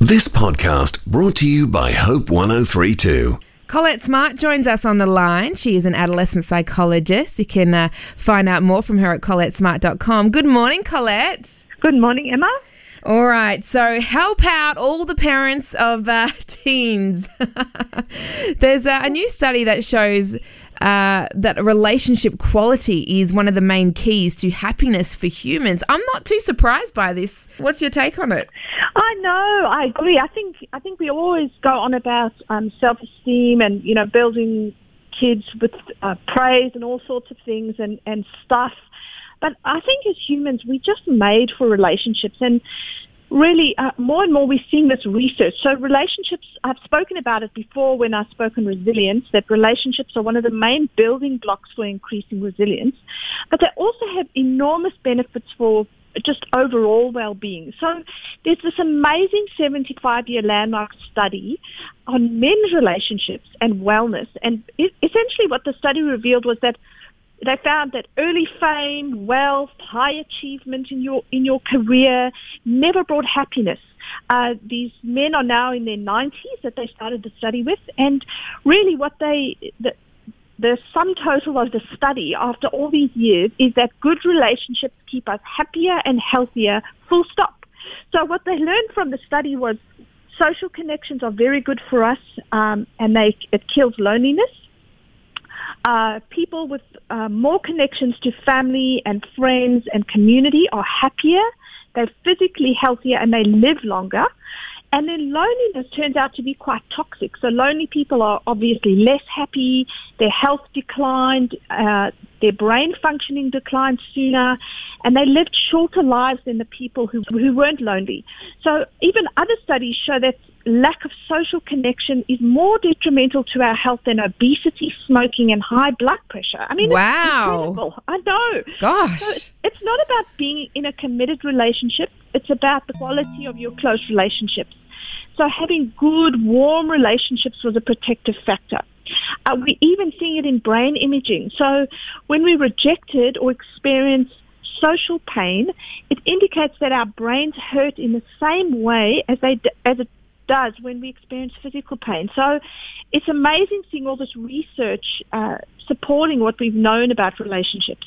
This podcast brought to you by Hope 103.2. Colette Smart joins us on the line. She is an adolescent psychologist. You can find out more from her at ColetteSmart.com. Good morning, Colette. Good morning, Emma. All right, so help out all the parents of teens. There's a new study that shows that relationship quality is one of the main keys to happiness for humans. I'm not too surprised by this. What's your take on it? I know, I agree. I think we always go on about self-esteem and, building kids with praise and all sorts of things and stuff. But I think as humans, we're just made for relationships. And really, more and more we're seeing this research. So relationships, I've spoken about it before when I spoke on resilience, that relationships are one of the main building blocks for increasing resilience. But they also have enormous benefits for just overall well-being. So there's this amazing 75-year landmark study on men's relationships and wellness. And essentially what the study revealed was that they found that early fame, wealth, high achievement in your career never brought happiness. These men are now in their 90s that they started the study with, and really what the sum total of the study after all these years is that good relationships keep us happier and healthier, full stop. So what they learned from the study was social connections are very good for us, and it kills loneliness. People with more connections to family and friends and community are happier, they're physically healthier, and they live longer. And then loneliness turns out to be quite toxic. So lonely people are obviously less happy, their health declined, their brain functioning declined sooner, and they lived shorter lives than the people who weren't lonely. So even other studies show that lack of social connection is more detrimental to our health than obesity, smoking, and high blood pressure. I mean, wow. It's incredible. I know. Gosh. So it's not about being in a committed relationship. It's about the quality of your close relationships. So having good, warm relationships was a protective factor. We're even seeing it in brain imaging. So when we rejected or experience social pain, it indicates that our brains hurt in the same way as it does when we experience physical pain. So it's amazing seeing all this research supporting what we've known about relationships.